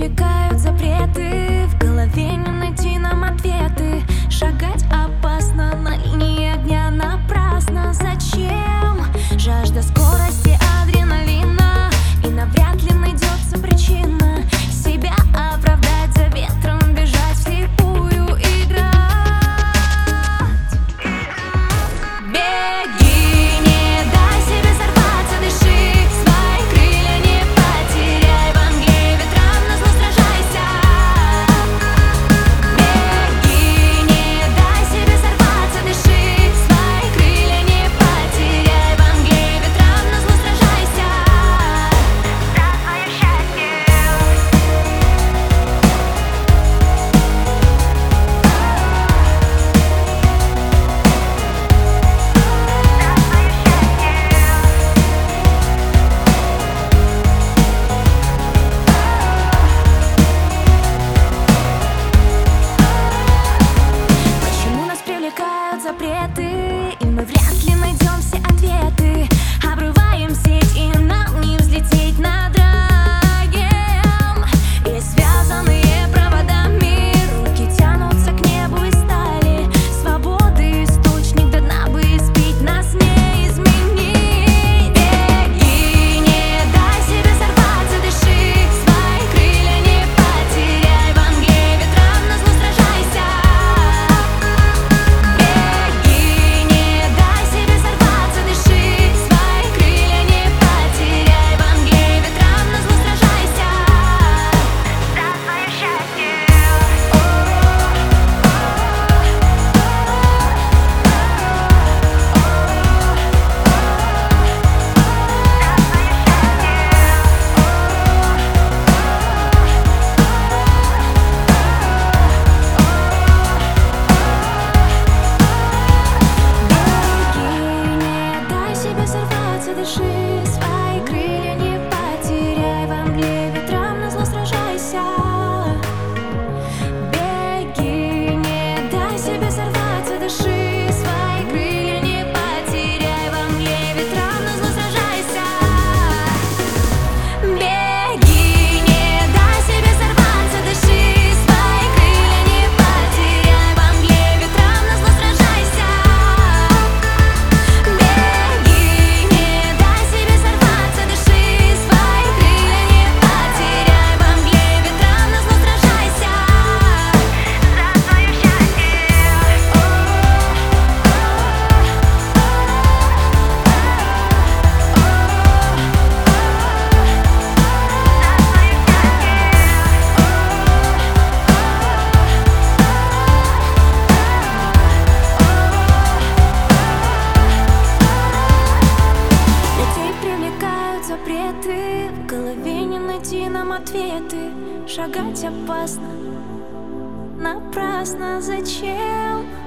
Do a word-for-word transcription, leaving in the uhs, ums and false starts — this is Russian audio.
привлекают запреты, в голове не найти нам ответы. Шагать опасно, на линии огня напрасно. Зачем? Жажда скорости, адреналина, и навряд ли найдется причина себя оправдать, за ветром бежать, вслепую играть. Беги, не дай себе сорваться, дыши, свои крылья не потеряй, во мгле ветрам назло сражайся. Беги, не дай себе сорваться, дыши, свои крылья не потеряй, во мгле ветрам назло сражайся за свое счастье. Почему нас привлекают запреты, и мы вряд ли найдем все ответы? Обрываем сеть, и нам не взлететь над раем. И связанные проводами руки тянутся к небу из стали. Свободы источник, до дна бы испить, нас не изменить. Беги, не дай себе сорваться, дыши, свои крылья не потеряй, во мгле ветрам назло сражайся. Беги, не дай себе сорваться, дыши, свои крылья не потеряй, во мгле ветрам назло сражайся за свое счастье. Беги, не дай себе сорваться, дыши, свои крылья не потеряй, во мгле ветрам назло сражайся. Беги, не дай себе сорваться, дыши, свои крылья не потеряй, во мгле ветрам назло сражайся. Беги, не дай себе сорваться, дыши, свои крылья не потеряй, во мгле ветрам назло сражайся. Беги, не дай себе сорваться, дыши, свои крылья не потеряй, во мгле ветрам назло сражайся за свое счастье. Людей привлекают запреты, в голове не найти нам ответы. Шагать опасно, напрасно. Зачем?